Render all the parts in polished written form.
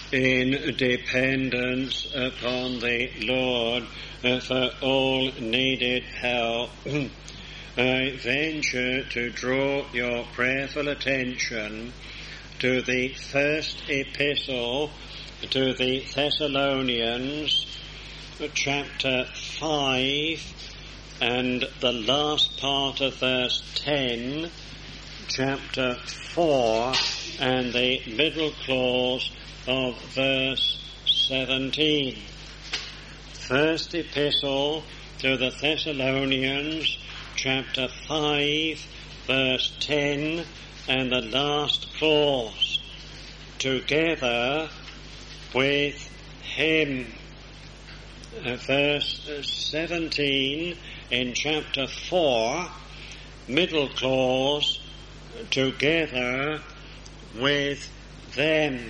in dependence upon the Lord for all needed help, I venture to draw your prayerful attention to the first epistle to the Thessalonians, chapter 5, and the last part of verse 10, chapter 4, and the middle clause of verse 17. First epistle to the Thessalonians, chapter 5, verse 10, and the last clause, together with him. Verse 17 in chapter 4, middle clause, together with them.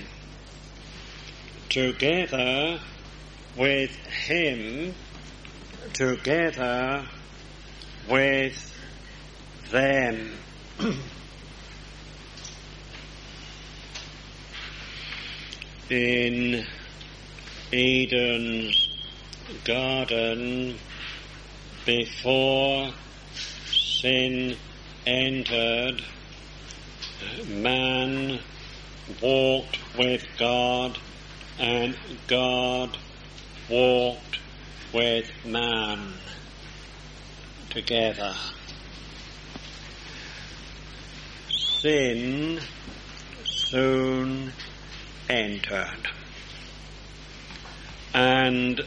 Together with him, together with them. In Eden's garden, before sin entered, man walked with God, and God walked with man together. Sin soon entered and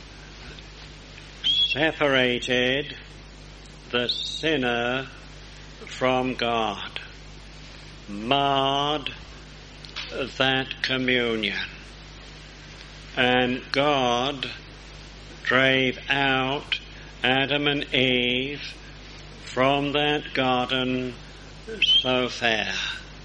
separated the sinner from God, marred that communion, and God drave out Adam and Eve from that garden so fair.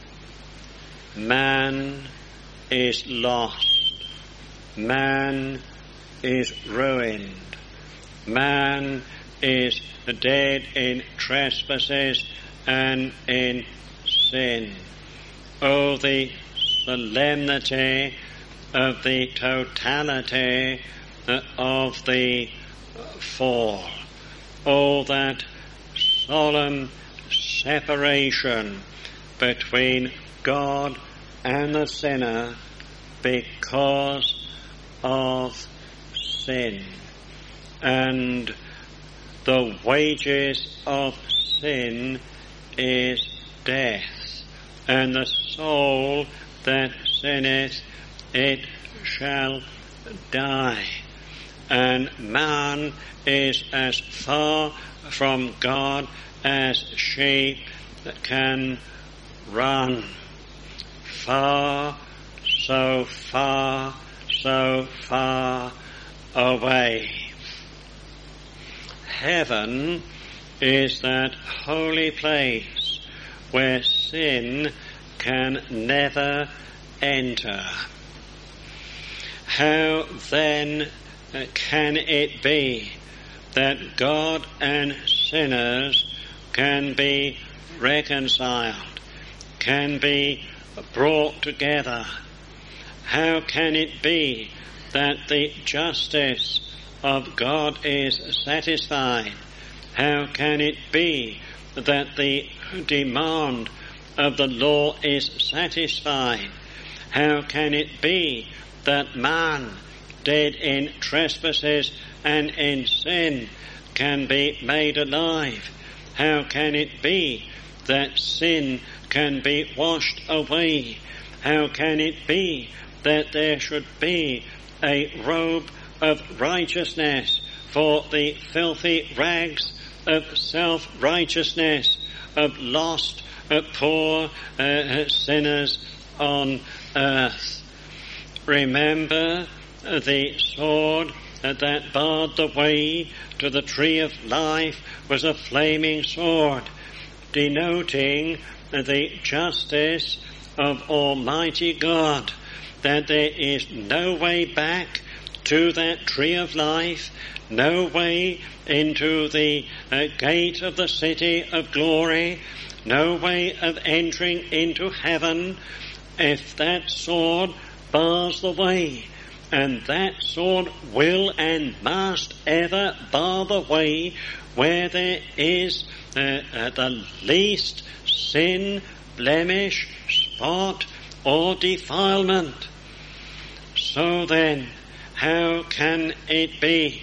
Man is lost. Man is ruined. Man is dead in trespasses and in sin. Oh, the solemnity of the totality of the fall. Oh, that solemn separation between God and the sinner because of sin. And the wages of sin is death, and the soul that sinneth, it shall die. And man is as far from God as sheep can run. Far, so far, so far away. Heaven is that holy place where sin can never enter. How then can it be that God and sinners can be reconciled, can be brought together? How can it be that the justice of God is satisfied? How can it be that the demand of the law is satisfied? How can it be that man, dead in trespasses and in sin, can be made alive? How can it be that sin can be washed away? How can it be that there should be a robe of righteousness for the filthy rags of self-righteousness of lost, poor sinners on earth? Remember the sword that barred the way to the tree of life was a flaming sword, denoting the justice of Almighty God, that there is no way back to that tree of life, no way into the gate of the city of glory, no way of entering into heaven, if that sword bars the way, and that sword will and must ever bar the way where there is the least sin, blemish, spot, or defilement. So then, how can it be?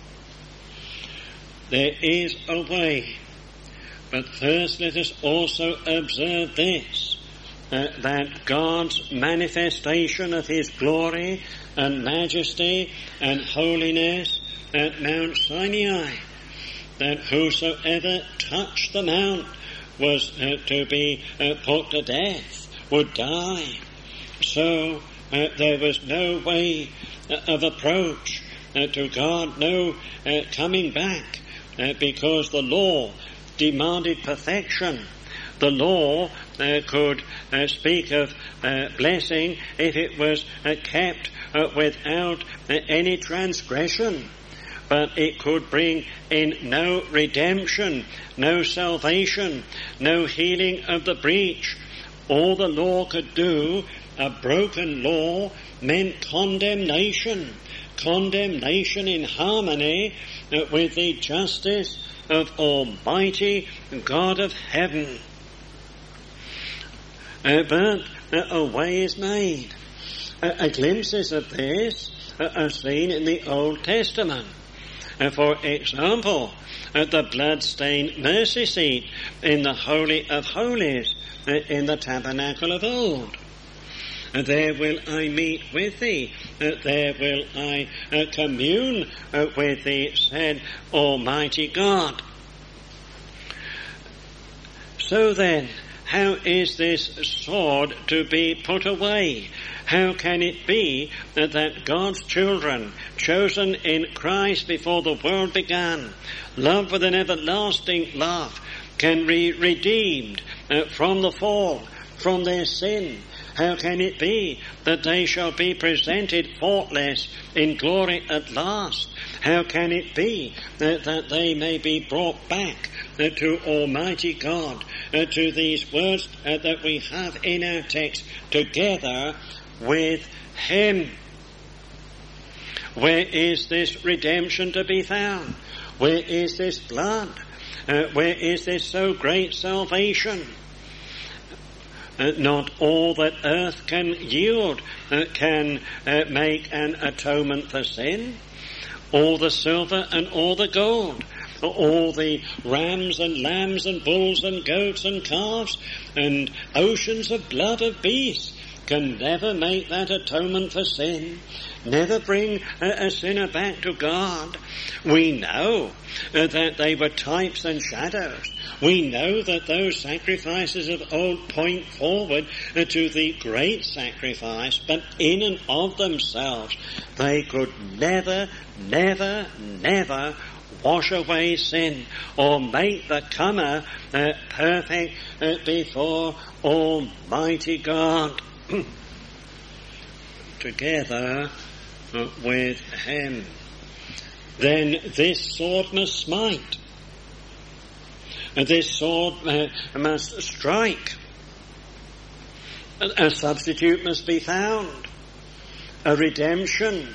There is a way, but first let us also observe this, that God's manifestation of his glory and majesty and holiness at Mount Sinai, that whosoever touched the mount was to be put to death, would die. So there was no way of approach to God, no coming back, because the law demanded perfection. The law could speak of blessing if it was kept without any transgression, but it could bring in no redemption, no salvation, no healing of the breach. All the law could do, a broken law, meant condemnation in harmony with the justice of Almighty God of heaven. But a way is made. Glimpses of this are seen in the Old Testament. For example, at the blood-stained mercy seat in the Holy of Holies in the tabernacle of old. There will I meet with thee, there will I commune with thee, said Almighty God. So then, how is this sword to be put away? How can it be that God's children, chosen in Christ before the world began, loved with an everlasting love, can be redeemed from the fall, from their sin? How can it be that they shall be presented faultless in glory at last? How can it be that they may be brought back to Almighty God, to these words that we have in our text, together with Him? Where is this redemption to be found? Where is this blood? Where is this so great salvation? Not all that earth can yield can make an atonement for sin. All the silver and all the gold, all the rams and lambs and bulls and goats and calves and oceans of blood of beasts can never make that atonement for sin, never bring a sinner back to God. We know that they were types and shadows. We know that those sacrifices of old point forward to the great sacrifice, but in and of themselves they could never wash away sin or make the comer perfect before Almighty God. Together with Him. Then this sword must smite. And this sword must strike. A substitute must be found. A redemption.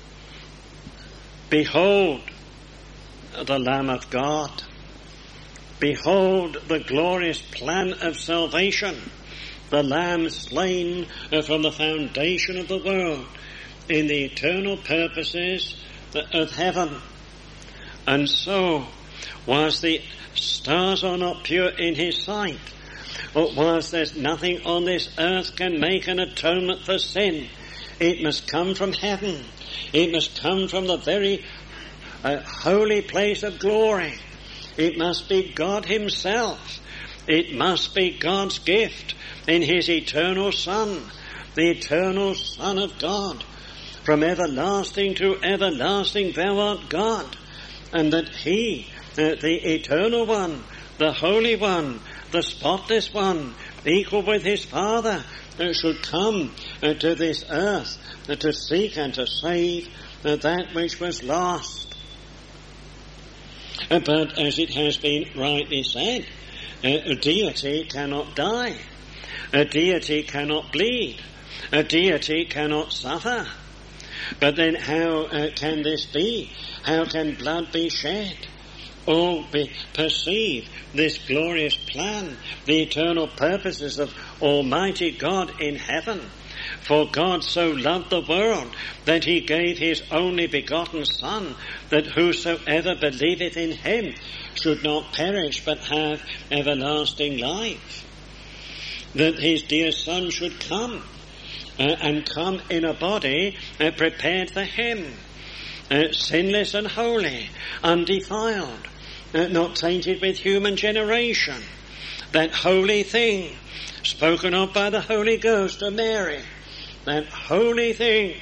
Behold the Lamb of God. Behold the glorious plan of salvation. The Lamb slain from the foundation of the world in the eternal purposes of heaven. And so, whilst the stars are not pure in His sight, or whilst there's nothing on this earth can make an atonement for sin, it must come from heaven. It must come from the very holy place of glory. It must be God Himself. It must be God's gift in His eternal Son, the eternal Son of God. From everlasting to everlasting thou art God, and that He, the eternal one, the holy one, the spotless one, equal with His Father, should come to this earth to seek and to save that which was lost. But as it has been rightly said, deity cannot die. Deity cannot bleed. A deity cannot suffer. But then how can this be? How can blood be shed? Or perceive this glorious plan, the eternal purposes of Almighty God in heaven? For God so loved the world that he gave his only begotten Son, that whosoever believeth in him should not perish but have everlasting life. That his dear Son should come, and come in a body prepared for him, sinless and holy, undefiled, not tainted with human generation. That holy thing spoken of by the Holy Ghost to Mary, that holy thing.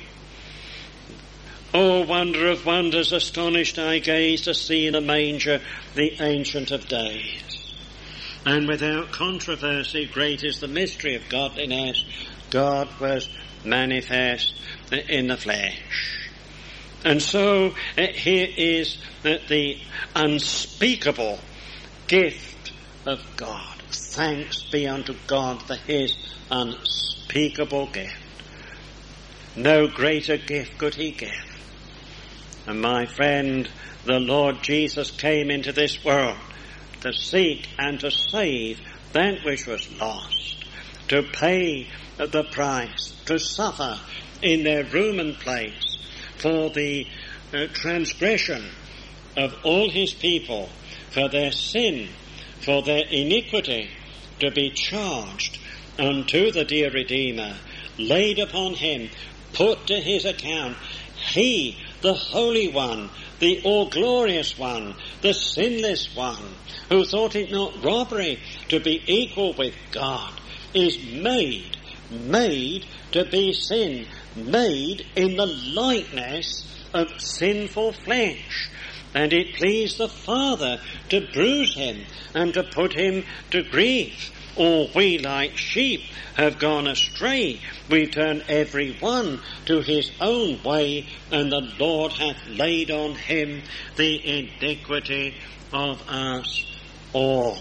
Oh, wonder of wonders, astonished I gaze to see in the manger the Ancient of Days. And without controversy, great is the mystery of godliness. God was manifest in the flesh. And so here is the unspeakable gift of God. Thanks be unto God for his unspeakable gift. No greater gift could he give. And my friend, the Lord Jesus came into this world to seek and to save that which was lost, to pay the price, to suffer in their room and place for the transgression of all his people, for their sin, for their iniquity, to be charged unto the dear Redeemer, laid upon him, put to his account. He, the Holy One, the all-glorious One, the sinless One, who thought it not robbery to be equal with God, is made to be sin, made in the likeness of sinful flesh. And it pleased the Father to bruise him and to put him to grief. All we like sheep have gone astray. We turn every one to his own way, and the Lord hath laid on him the iniquity of us all.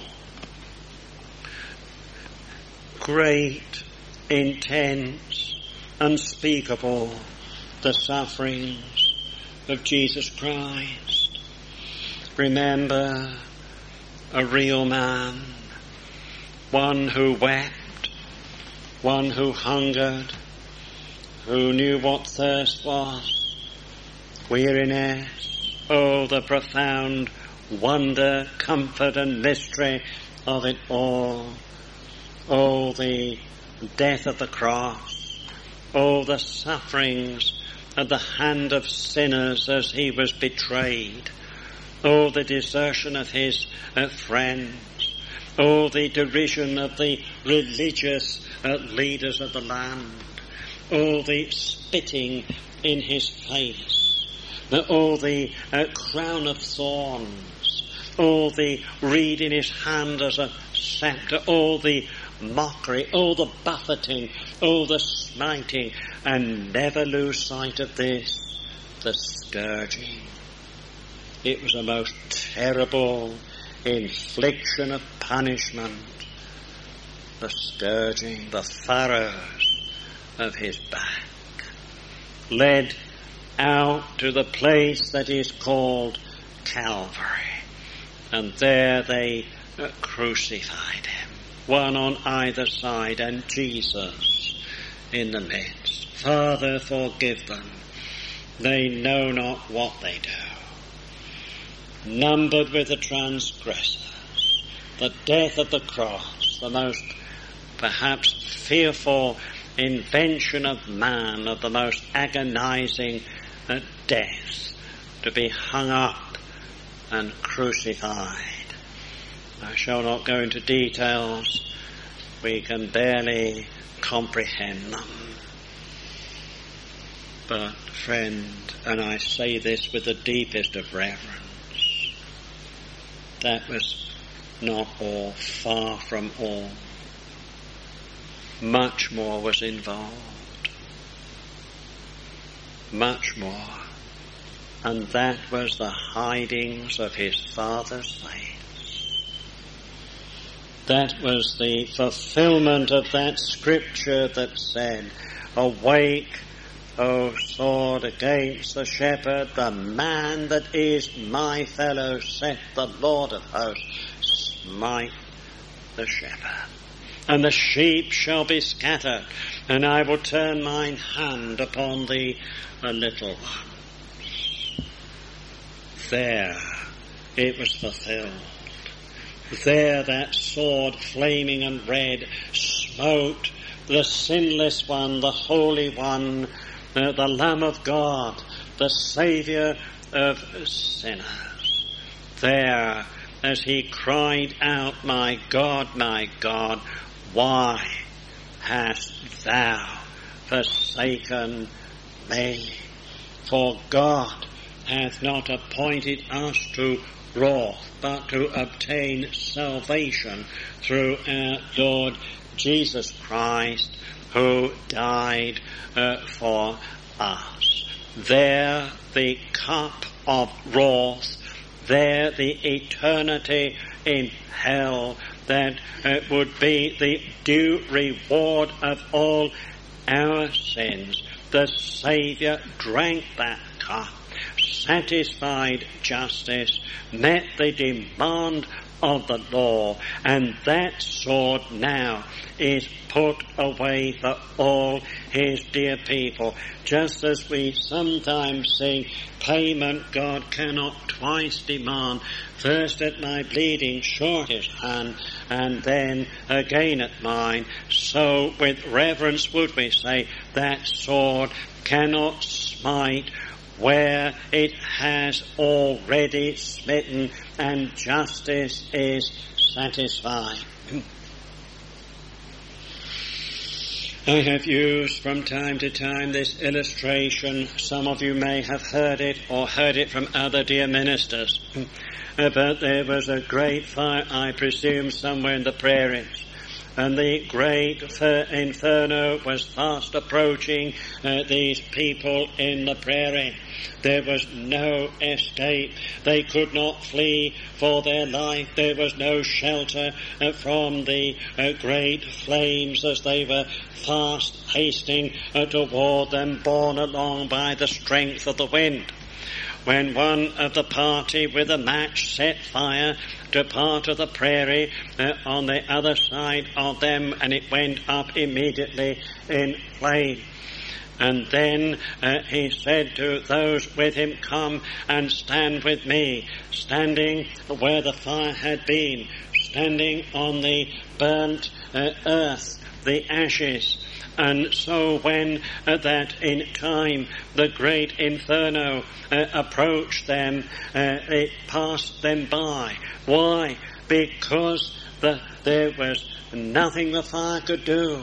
Great, intense, unspeakable, the sufferings of Jesus Christ. Remember, a real man, one who wept, one who hungered, who knew what thirst was, weariness. Oh, the profound wonder, comfort and mystery of it all. Oh, the death of the cross. Oh, the sufferings at the hand of sinners as he was betrayed. Oh, the desertion of his friends. Oh, the derision of the religious leaders of the land. Oh, the spitting in his face. Oh, the crown of thorns. Oh, the reed in his hand as a scepter. Oh, the mockery. Oh, the buffeting. Oh, the smiting. And never lose sight of this, the scourging. It was a most terrible infliction of punishment, the scourging, the furrows of his back, led out to the place that is called Calvary, and there they crucified him, one on either side, and Jesus in the midst. Father, forgive them. They know not what they do. Numbered with the transgressors, the death of the cross, the most perhaps fearful invention of man, of the most agonizing death, to be hung up and crucified. I shall not go into details. We can barely comprehend them. But, friend, and I say this with the deepest of reverence, that was not all, far from all. Much more was involved. Much more. And that was the hidings of his Father's face. That was the fulfillment of that scripture that said, Awake, O sword, against the shepherd, the man that is my fellow, saith the Lord of hosts, smite the shepherd. And the sheep shall be scattered, and I will turn mine hand upon the little ones. There it was fulfilled. There that sword, flaming and red, smote the sinless one, the Holy One, the Lamb of God, the Saviour of sinners. There, as he cried out, my God, why hast thou forsaken me? For God hath not appointed us to wrath, but to obtain salvation through our Lord Jesus Christ, who died for us. There the cup of wrath, there the eternity in hell, that would be the due reward of all our sins. The Saviour drank that cup, satisfied justice, met the demand of the law, and that sword now is put away for all his dear people. Just as we sometimes sing, payment God cannot twice demand, first at my bleeding shortest hand, and then again at mine. So with reverence would we say, that sword cannot smite where it has already smitten, and justice is satisfied. I have used from time to time this illustration. Some of you may have heard it or heard it from other dear ministers. But there was a great fire, I presume, somewhere in the prairies. And the great inferno was fast approaching these people in the prairie. There was no escape. They could not flee for their life. There was no shelter from the great flames as they were fast hasting toward them, borne along by the strength of the wind. When one of the party with a match set fire to part of the prairie on the other side of them, and it went up immediately in flame. And then he said to those with him, come and stand with me, standing where the fire had been, standing on the burnt earth, the ashes. And so when that in time the great inferno approached them, it passed them by. Why? Because there was nothing the fire could do.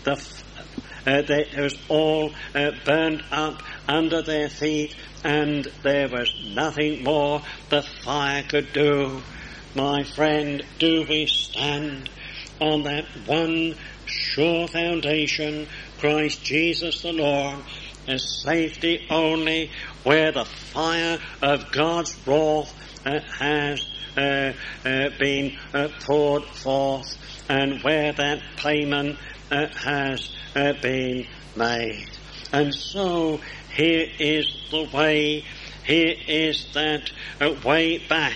It was all burned up under their feet, and there was nothing more the fire could do. My friend, do we stand on that one sure foundation, Christ Jesus the Lord, as safety only where the fire of God's wrath has been poured forth, and where that payment has been made. And so here is the way, here is that way back.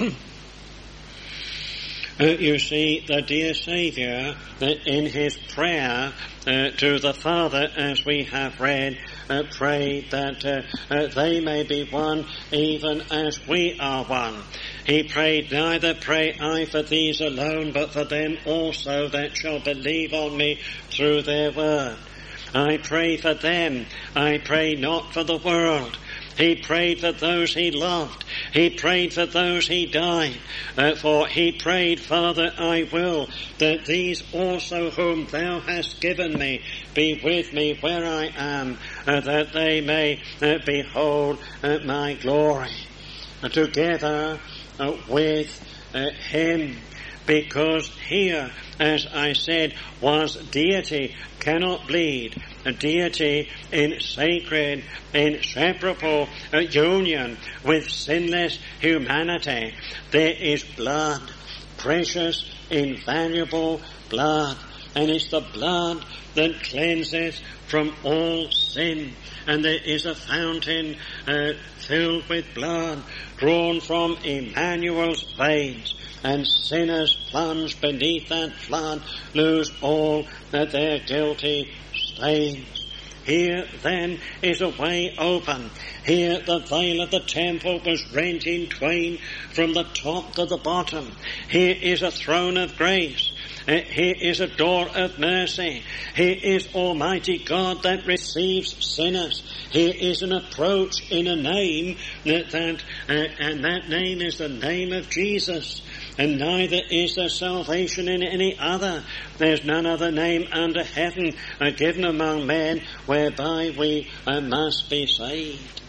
You see, the dear Saviour, in his prayer to the Father, as we have read, prayed that they may be one even as we are one. He prayed, neither pray I for these alone, but for them also that shall believe on me through their word. I pray for them. I pray not for the world. He prayed for those he loved. He prayed for those he died for. He prayed, Father, I will that these also whom thou hast given me be with me where I am, that they may behold my glory. Together with him, because here, as I said, was deity cannot bleed, a deity in sacred, inseparable union with sinless humanity. There is blood, precious, invaluable blood, and it's the blood that cleanses from all sin. And there is a fountain filled with blood drawn from Emmanuel's veins, and sinners plunged beneath that flood lose all their guilty stains. Here then is a way open. Here the veil of the temple was rent in twain from the top to the bottom. Here is a throne of grace. Here is a door of mercy. Here is Almighty God that receives sinners. Here is an approach in a name and that name is the name of Jesus. And neither is there salvation in any other. There's none other name under heaven given among men whereby we must be saved.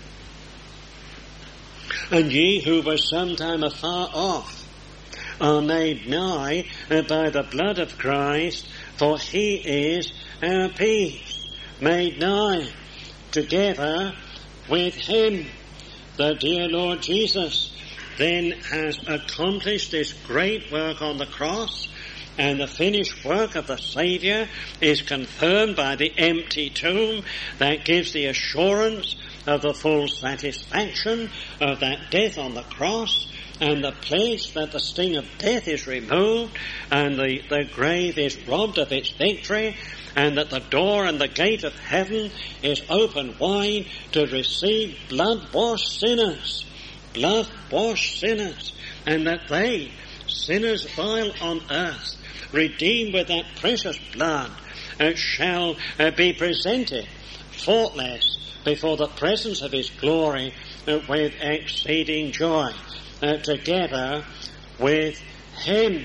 And ye who were sometime afar off are made nigh by the blood of Christ, for he is our peace. Made nigh together with him. The dear Lord Jesus then has accomplished this great work on the cross, and the finished work of the Saviour is confirmed by the empty tomb that gives the assurance of the full satisfaction of that death on the cross, and the pledge that the sting of death is removed, and the grave is robbed of its victory, and that the door and the gate of heaven is open wide to receive blood-washed sinners. Blood-washed sinners, and that they, sinners vile on earth, redeemed with that precious blood, shall be presented faultless before the presence of his glory with exceeding joy, together with him.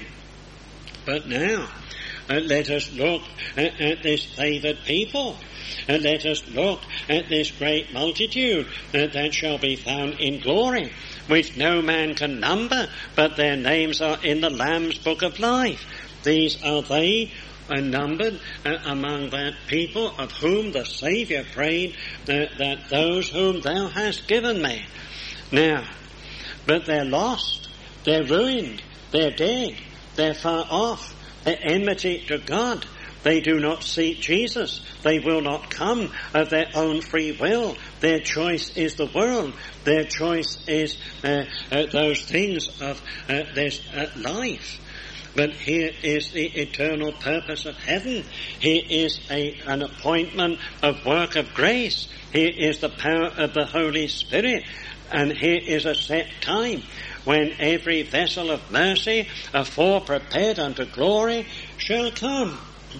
But now, let us look at this favoured people. And let us look at this great multitude that shall be found in glory, which no man can number, but their names are in the Lamb's book of life. These are they numbered among that people of whom the Saviour prayed that those whom thou hast given me. Now, but they're lost, they're ruined, they're dead, they're far off, they're enmity to God. They do not seek Jesus. They will not come of their own free will. Their choice is the world. Their choice is those things of this life. But here is the eternal purpose of heaven. Here is an appointment of work of grace. Here is the power of the Holy Spirit. And here is a set time when every vessel of mercy, afore prepared unto glory, shall come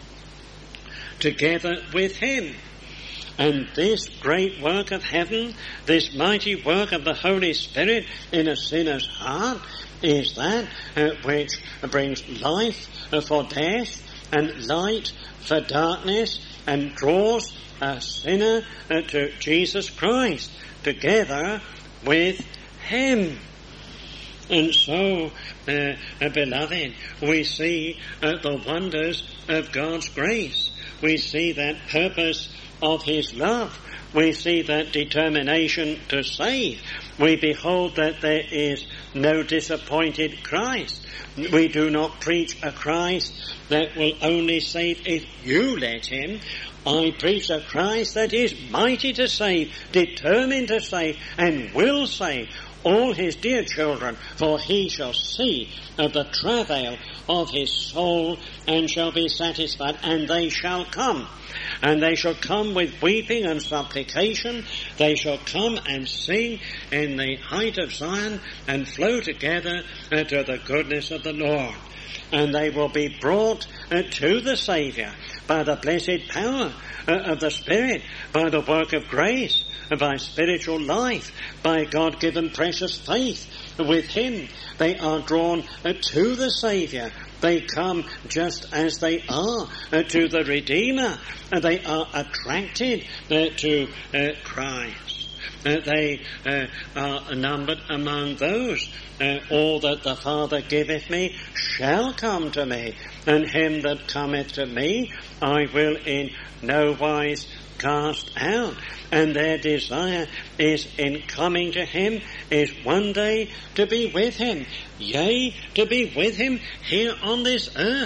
together with him. And this great work of heaven, this mighty work of the Holy Spirit in a sinner's heart, is that which brings life for death and light for darkness, and draws a sinner to Jesus Christ together with him. And so, beloved, we see the wonders of God's grace. We see that purpose of his love. We see that determination to save. We behold that there is no disappointed Christ. We do not preach a Christ that will only save if you let him. I preach a Christ that is mighty to save, determined to save, and will save all his dear children, for he shall see of the travail of his soul and shall be satisfied, and they shall come. And they shall come with weeping and supplication. They shall come and sing in the height of Zion and flow together to the goodness of the Lord. And they will be brought to the Saviour by the blessed power of the Spirit, by the work of grace, by spiritual life, by God-given precious faith with him. They are drawn to the Saviour. They come just as they are to the Redeemer. They are attracted to Christ. They are numbered among those. All that the Father giveth me shall come to me, and him that cometh to me I will in no wise cast out. And their desire is in coming to him is one day to be with him. Yea, to be with him here on this earth.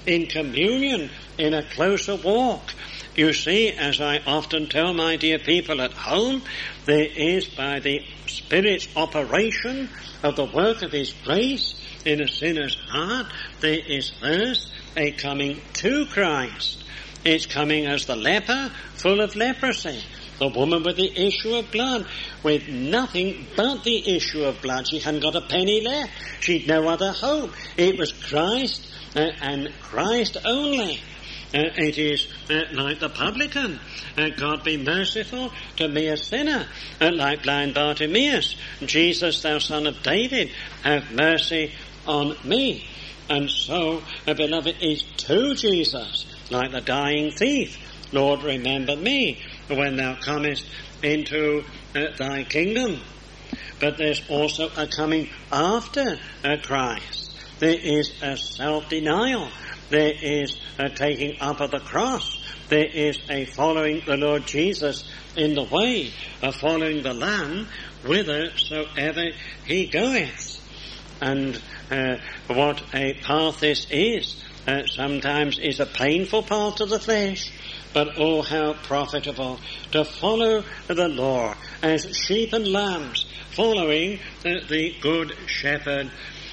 in communion, in a closer walk. You see, as I often tell my dear people at home, there is, by the Spirit's operation of the work of His grace in a sinner's heart, there is first a coming to Christ. It's coming as the leper full of leprosy, the woman with the issue of blood, with nothing but the issue of blood. She hadn't got a penny left. She'd no other hope. It was Christ and Christ only. It is like the publican. God be merciful to me a sinner. Like blind Bartimaeus. Jesus, thou son of David, have mercy on me. And so, beloved, is to Jesus, like the dying thief. Lord, remember me when thou comest into thy kingdom. But there's also a coming after Christ. There is a self-denial. There is a taking up of the cross. There is a following the Lord Jesus in the way, a following the Lamb whithersoever He goeth. And what a path this is, sometimes is a painful path to the flesh, but oh, how profitable to follow the Lord as sheep and lambs, following the Good Shepherd.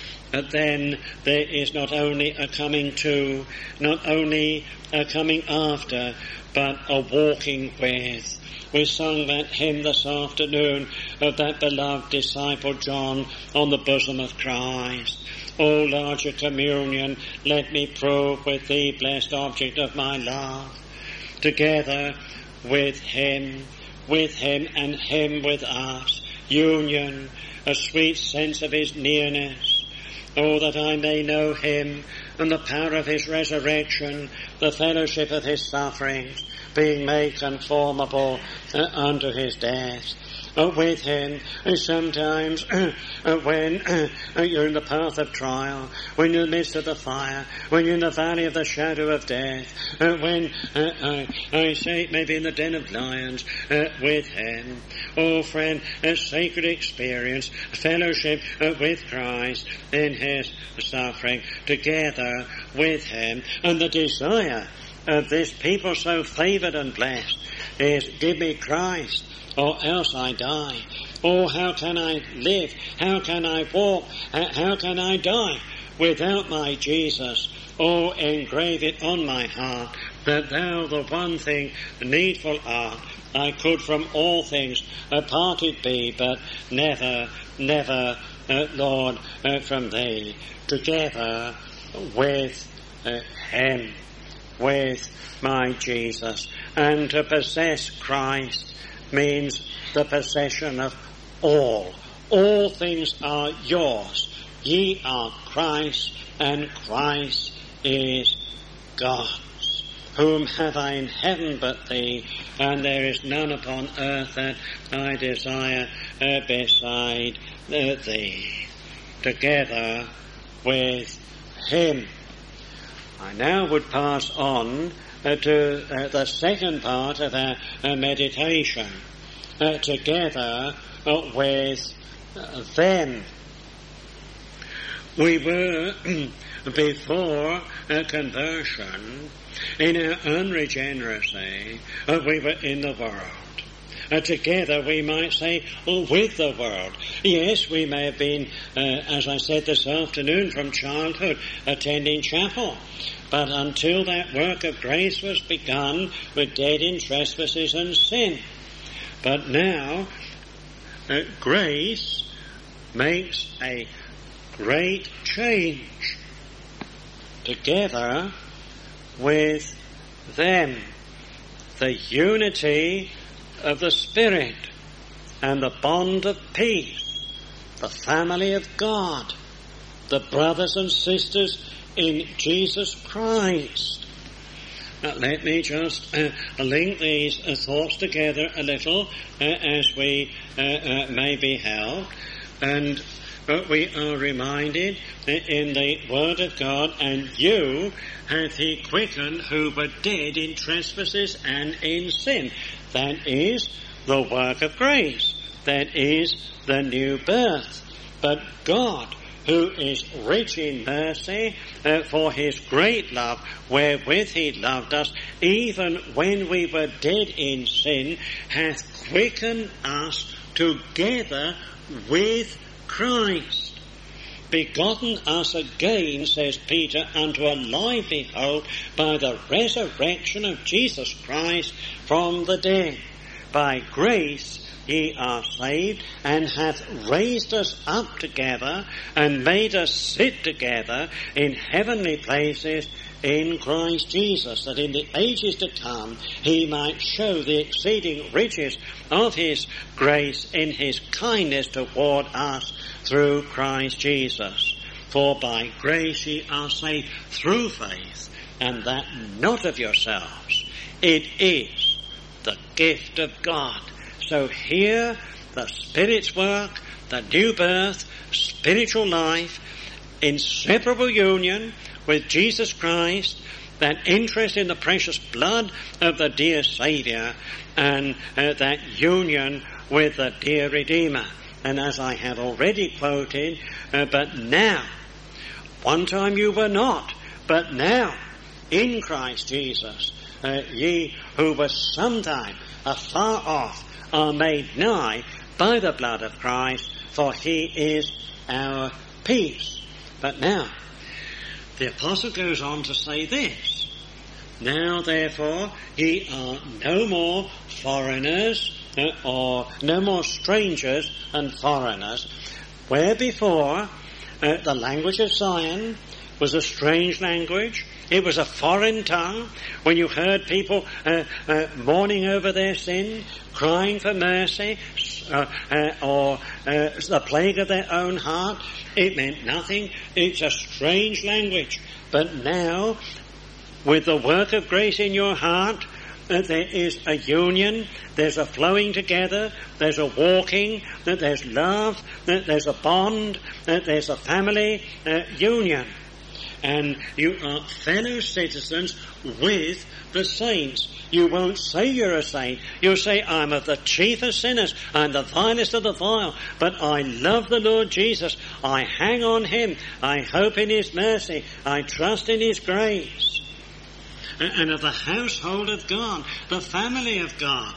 Then there is not only a coming to, not only a coming after, but a walking with. We sung that hymn this afternoon of that beloved disciple John on the bosom of Christ. O larger communion, let me prove with thee, blessed object of my love. Together with him and him with us, union, a sweet sense of his nearness. Oh, that I may know him and the power of his resurrection, the fellowship of his sufferings, being made conformable unto his death. With him, sometimes when you're in the path of trial, when you're in the midst of the fire, when you're in the valley of the shadow of death, when I say maybe in the den of lions, with him. Oh friend, a sacred experience, fellowship with Christ in his suffering, together with him. And the desire of this people so favoured and blessed is, give me Christ, or else I die. Oh, how can I live? How can I walk? How can I die without my Jesus? Oh, engrave it on my heart, that thou the one thing needful art. I could from all things parted be, but never, Lord, from thee. Together with him, with my Jesus. And to possess Christ means the possession of all. All things are yours. Ye are Christ, and Christ is God's. Whom have I in heaven but thee? And there is none upon earth that I desire beside thee. Together with him. I now would pass on to the second part of our meditation, together with them. We were, before conversion, in our unregeneracy, we were in the world. Together, we might say, with the world. Yes, we may have been, as I said this afternoon, from childhood, attending chapel. But until that work of grace was begun, we're dead in trespasses and sin. But now, grace makes a great change. Together with them, the unity of the Spirit and the bond of peace, the family of God, the brothers and sisters in Jesus Christ. Now, let me just link these thoughts together a little as we may be helped. And we are reminded in the Word of God, and you hath he quickened who were dead in trespasses and in sin. That is the work of grace. That is the new birth. But God, who is rich in mercy, for his great love wherewith he loved us, even when we were dead in sin, hath quickened us together with Christ, begotten us again, says Peter, unto a lively hope by the resurrection of Jesus Christ from the dead. By grace ye are saved, and hath raised us up together, and made us sit together in heavenly places in Christ Jesus, that in the ages to come he might show the exceeding riches of his grace in his kindness toward us through Christ Jesus. For by grace ye are saved through faith, and that not of yourselves. It is the gift of God. So here, the Spirit's work, the new birth, spiritual life, inseparable union with Jesus Christ, that interest in the precious blood of the dear Saviour, and that union with the dear Redeemer. And as I had already quoted, but now, one time you were not, but now, in Christ Jesus, ye who were sometime afar off, are made nigh by the blood of Christ, for he is our peace. But now, the apostle goes on to say this: now therefore ye are no more foreigners, or no more strangers and foreigners, where before the language of Zion was a strange language. It was a foreign tongue. When you heard people mourning over their sin, crying for mercy, or the plague of their own heart, it meant nothing. It's a strange language. But now, with the work of grace in your heart, there is a union, there's a flowing together, there's a walking, there's love, there's a bond, there's a family union. And you are fellow citizens with the saints. You won't say you're a saint. You'll say, I'm of the chief of sinners. I'm the vilest of the vile. But I love the Lord Jesus. I hang on him. I hope in his mercy. I trust in his grace. And of the household of God, the family of God.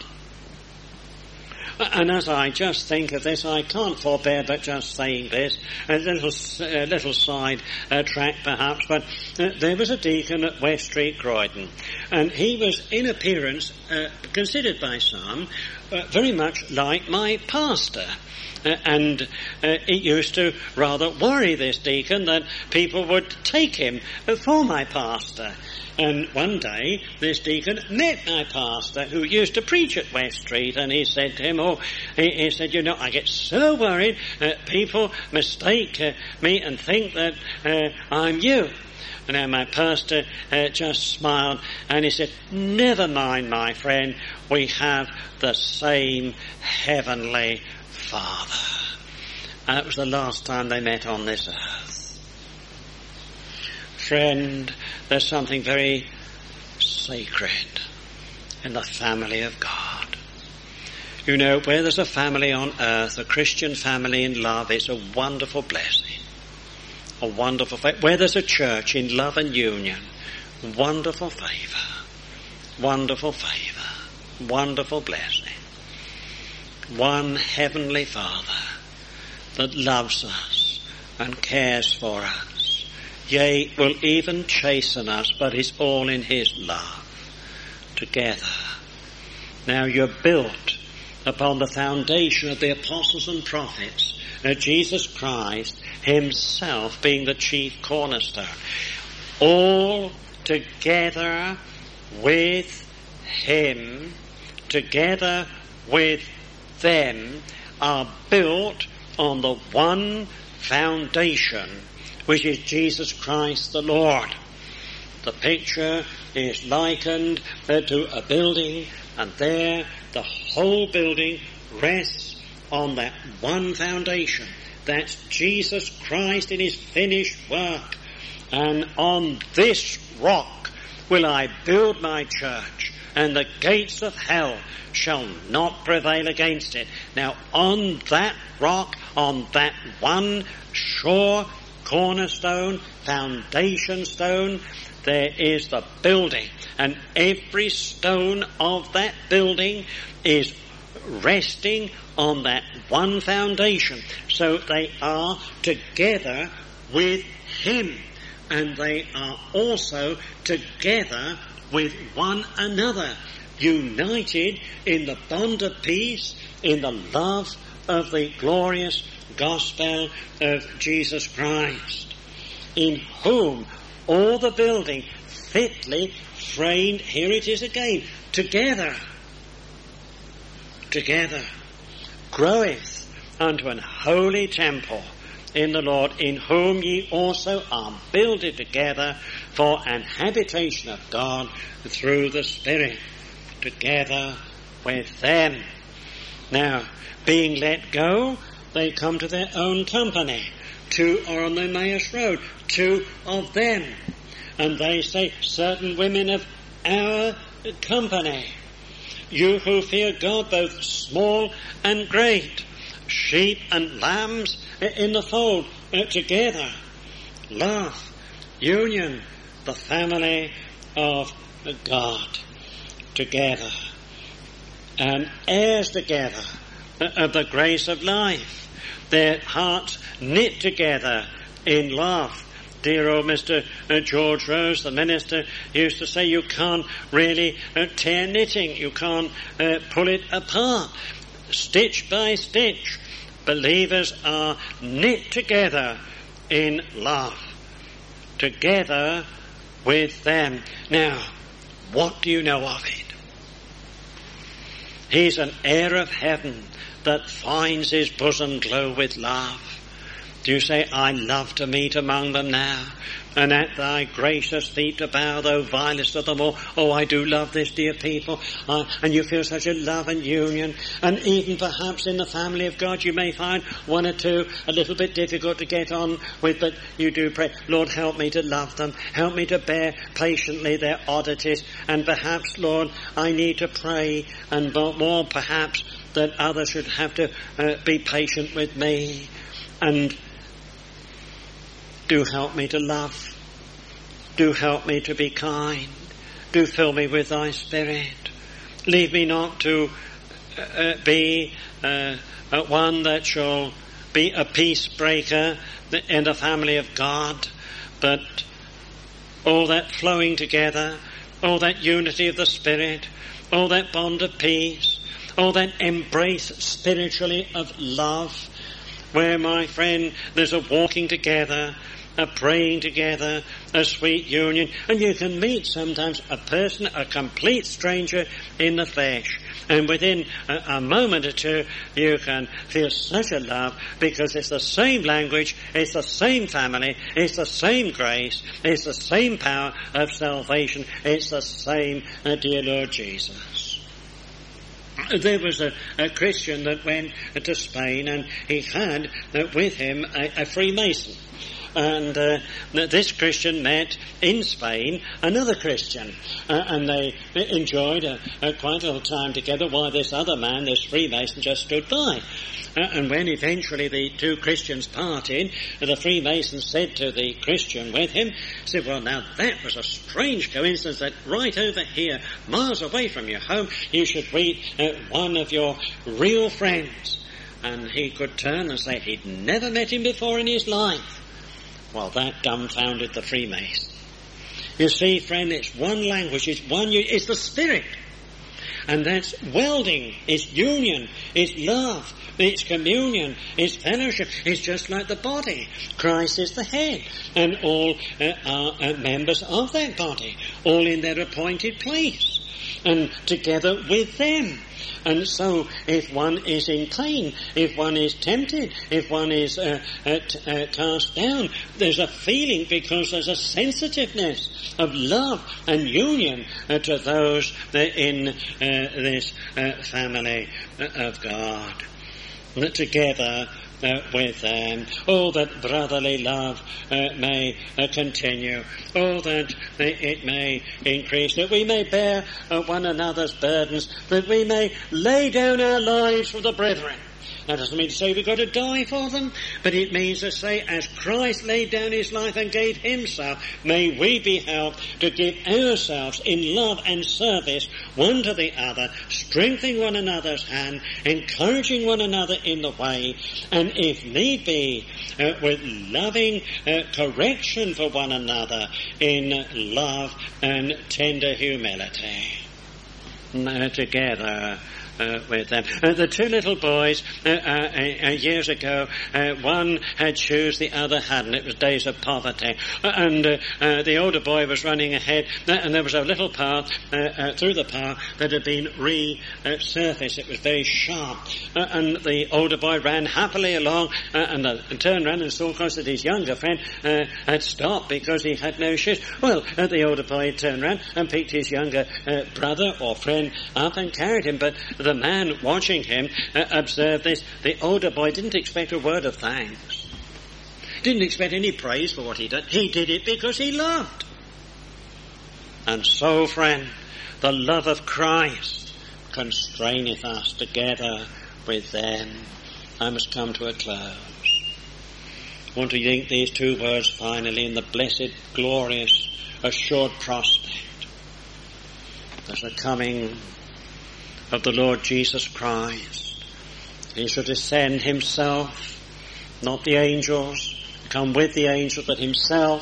And as I just think of this, I can't forbear but just saying this, a little side track perhaps, but there was a deacon at West Street, Croydon, and he was in appearance considered by some very much like my pastor. And it used to rather worry this deacon that people would take him for my pastor. And one day, this deacon met my pastor, who used to preach at West Street, and he said to him, he said, you know, I get so worried people mistake me and think that I'm you. And then my pastor just smiled, and he said, never mind, my friend, we have the same heavenly Father. And that was the last time they met on this earth. Friend, there's something very sacred in the family of God. You know, where there's a family on earth, a Christian family in love, it's a wonderful blessing. A wonderful favor. Where there's a church in love and union, wonderful favor. Wonderful favor. Wonderful blessing. One heavenly Father that loves us and cares for us. Yea, will even chasten us, but it's all in his love together. Now you're built upon the foundation of the apostles and prophets, Jesus Christ himself being the chief cornerstone. All together with him, together with them, are built on the one foundation, which is Jesus Christ the Lord. The picture is likened to a building, and there the whole building rests on that one foundation. That's Jesus Christ in his finished work. And on this rock will I build my church, and the gates of hell shall not prevail against it. Now on that rock, on that one sure cornerstone, foundation stone, there is the building, and every stone of that building is resting on that one foundation. So they are together with him, and they are also together with one another, united in the bond of peace, in the love of the glorious gospel of Jesus Christ, in whom all the building fitly framed, here it is again, together, groweth unto an holy temple in the Lord, in whom ye also are builded together for an habitation of God through the Spirit, together with them. Now, being let go, they come to their own company. 2 are on the Emmaus Road, 2 of them. And they say, certain women of our company, you who fear God, both small and great, sheep and lambs in the fold, together, love, union, the family of God, together, and heirs together of the grace of life, their hearts knit together in love. Dear old Mr. George Rose, the minister, used to say you can't really tear knitting, you can't pull it apart. Stitch by stitch, believers are knit together in love, together with them. Now, what do you know of it? He's an heir of heaven that finds his bosom glow with love. Do you say, I love to meet among them now, and at thy gracious feet to bow, thou vilest of them all? Oh, I do love this dear people. And you feel such a love and union. And even perhaps in the family of God you may find one or two a little bit difficult to get on with, but you do pray, Lord, help me to love them. Help me to bear patiently their oddities. And perhaps, Lord, I need to pray, and more perhaps that others should have to be patient with me. And do help me to love. Do help me to be kind. Do fill me with thy Spirit. Leave me not to be one that shall be a peace breaker in the family of God, but all that flowing together, all that unity of the Spirit, all that bond of peace, all that embrace spiritually of love, where, my friend, there's a walking together, a praying together, a sweet union, and you can meet sometimes a person, a complete stranger in the flesh, and within a moment or two you can feel such a love, because it's the same language, it's the same family, it's the same grace, it's the same power of salvation, it's the same dear Lord Jesus. There was a Christian that went to Spain, and he had with him a Freemason. And this Christian met in Spain another Christian, and they enjoyed quite a little time together while this other man, this Freemason, just stood by. And when eventually the two Christians parted, the Freemason said to the Christian with him, said, well, now that was a strange coincidence that right over here, miles away from your home, you should meet one of your real friends. And he could turn and say he'd never met him before in his life. Well, that dumbfounded the Freemason. You see, friend, it's one language, it's the Spirit. And that's welding, it's union, it's love, it's communion, it's fellowship. It's just like the body. Christ is the head, and all are members of that body, all in their appointed place, and together with them. And so, if one is in pain, if one is tempted, if one is cast down, there's a feeling, because there's a sensitiveness of love and union to those in this family of God. Together with them. Oh, that brotherly love may continue. Oh, that it may increase, that we may bear one another's burdens, that we may lay down our lives for the brethren. That doesn't mean to say we've got to die for them, but it means to say, as Christ laid down his life and gave himself, may we be helped to give ourselves in love and service one to the other, strengthening one another's hand, encouraging one another in the way, and if need be, with loving correction for one another in love and tender humility. Together with them. The two little boys years ago, one had shoes, the other hadn't. It was days of poverty, and the older boy was running ahead, and there was a little path through the park that had been resurfaced. It was very sharp, and the older boy ran happily along and turned around and saw, of course, that his younger friend had stopped because he had no shoes. Well, the older boy turned around and picked his younger brother or friend up and carried him, but the man watching him observed this. The older boy didn't expect a word of thanks. Didn't expect any praise for what he did. He did it because he loved. And so, friend, the love of Christ constraineth us together with them. I must come to a close. I want to link these two words finally in the blessed, glorious, assured prospect. There's a coming of the Lord Jesus Christ. He shall descend himself, not the angels, come with the angels, but himself.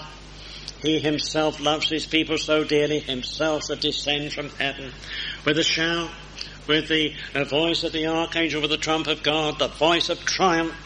He himself loves his people so dearly, himself shall descend from heaven with a shout, with the voice of the archangel, with the trump of God, the voice of triumph,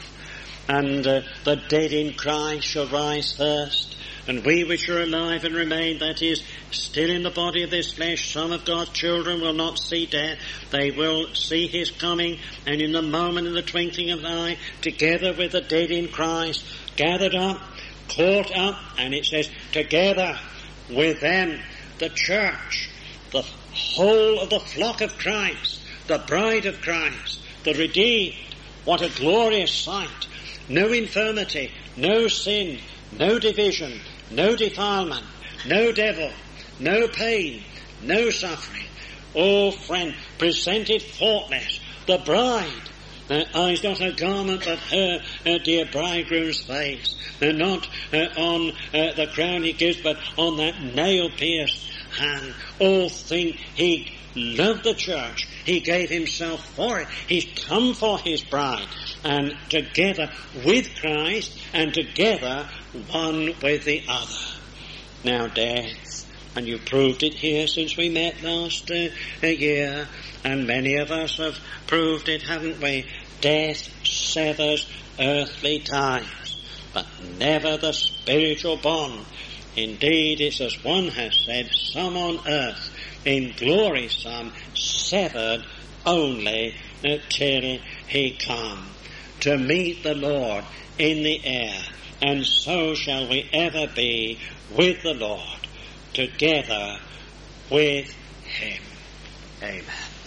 and the dead in Christ shall rise first. And we which are alive and remain, that is, still in the body of this flesh, some of God's children will not see death. They will see his coming, and in the moment, in the twinkling of an eye, together with the dead in Christ, gathered up, caught up, and it says, together with them, the church, the whole of the flock of Christ, the bride of Christ, the redeemed. What a glorious sight. No infirmity, no sin, no division, no defilement, no devil, no pain, no suffering. Oh, friend, presented faultless, the bride. Eyes not her garment, but her dear bridegroom's face. Not on the crown he gives, but on that nail-pierced hand. Oh, think he loved the church. He gave himself for it. He's come for his bride. And together with Christ, and together one with the other. Now death, and you've proved it here since we met last year, and many of us have proved it, haven't we? Death severs earthly ties, but never the spiritual bond. Indeed, it's as one has said, some on earth, in glory some, severed only till he come to meet the Lord in the air. And so shall we ever be with the Lord, together with him. Amen.